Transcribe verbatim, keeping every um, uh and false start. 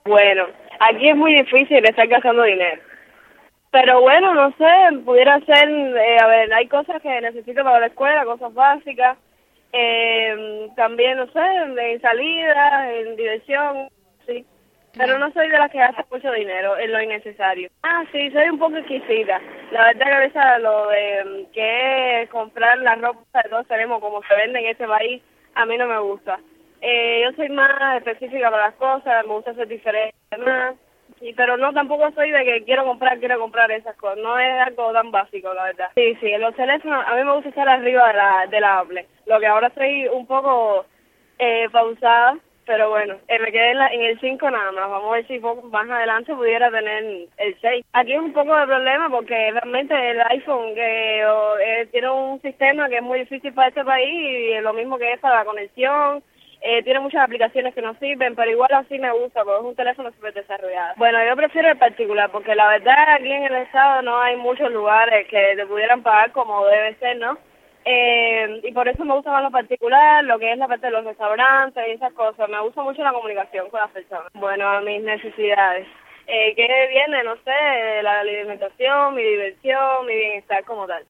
Bueno, aquí es muy difícil estar gastando dinero. Pero bueno, no sé, pudiera ser, eh, a ver, hay cosas que necesito para la escuela, cosas básicas. Eh, también, no sé, en salida, en diversión, sí. Pero no soy de las que gasta mucho dinero en lo innecesario. Ah, sí, soy un poco exquisita. La verdad que a veces lo de mm, que es comprar la ropa de todos tenemos como se vende en este país, a mí no me gusta. Eh, yo soy más específica para las cosas, me gusta ser diferente, más. Sí, pero no, tampoco soy de que quiero comprar, quiero comprar esas cosas. No es algo tan básico, la verdad. Sí, sí, en los teléfonos a mí me gusta estar arriba de la, de la Apple. Lo que ahora estoy un poco eh, pausada, pero bueno, eh, me quedé en, la, en el cinco nada más. Vamos a ver si poco más adelante pudiera tener el seis. Aquí es un poco de problema porque realmente el iPhone que o, eh, tiene un sistema que es muy difícil para este país y lo mismo que es para la conexión. Eh, tiene muchas aplicaciones que no sirven, pero igual así me gusta porque es un teléfono súper desarrollado. Bueno, yo prefiero el particular porque la verdad aquí en el estado no hay muchos lugares que te pudieran pagar como debe ser, ¿no? Eh, y por eso me gusta más lo particular, lo que es la parte de los restaurantes y esas cosas. Me gusta mucho la comunicación con las personas. Bueno, a mis necesidades. Eh, ¿Qué viene? No sé, la alimentación, mi diversión, mi bienestar como tal.